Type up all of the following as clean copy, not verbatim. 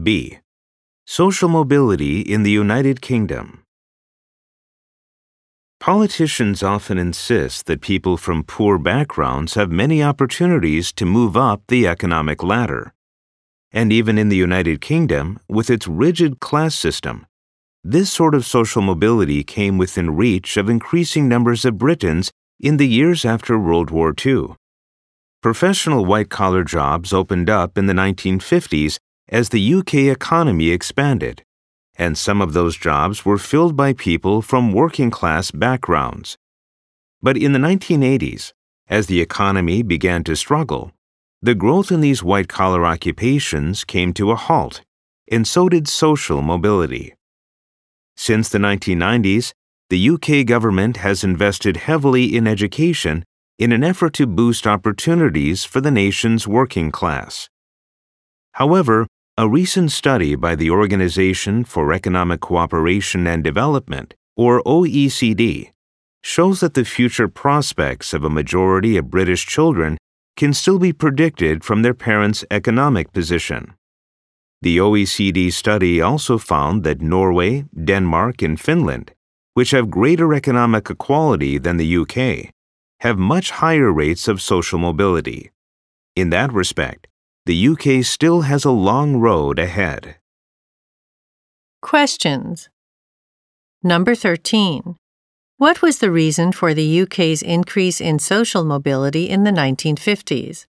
B. Social mobility in the United Kingdom. Politicians often insist that people from poor backgrounds have many opportunities to move up the economic ladder. And even in the United Kingdom, with its rigid class system, this sort of social mobility came within reach of increasing numbers of Britons in the years after World War II. Professional white-collar jobs opened up in the 1950s as the UK economy expanded, and some of those jobs were filled by people from working-class backgrounds. But in the 1980s, as the economy began to struggle, the growth in these white-collar occupations came to a halt, and so did social mobility. Since the 1990s, the UK government has invested heavily in education in an effort to boost opportunities for the nation's working class. However, a recent study by the Organization for Economic Cooperation and Development, or OECD, shows that the future prospects of a majority of British children can still be predicted from their parents' economic position. The OECD study also found that Norway, Denmark, and Finland, which have greater economic equality than the UK, have much higher rates of social mobility. In that respect, the UK still has a long road ahead. Questions. Number 13. What was the reason for the UK's increase in social mobility in the 1950s?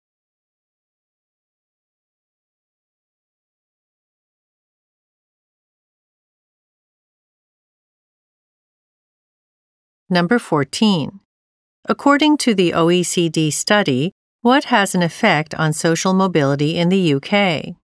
Number 14. According to the OECD study, what has an effect on social mobility in the UK?